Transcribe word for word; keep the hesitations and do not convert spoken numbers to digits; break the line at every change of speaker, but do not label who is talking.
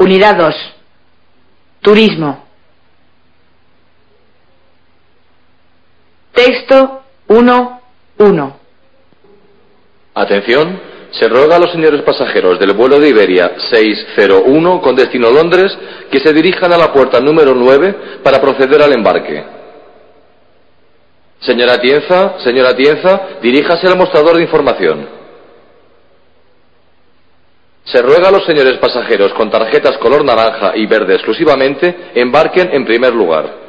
Unidad dos. Turismo. Texto uno uno.
Atención, se ruega a los señores pasajeros del vuelo de Iberia seis cero uno con destino Londres que se dirijan a la puerta número nueve para proceder al embarque. Señora Atienza, señora Atienza, diríjase al mostrador de información. Se ruega a los señores pasajeros con tarjetas color naranja y verde exclusivamente embarquen en primer lugar.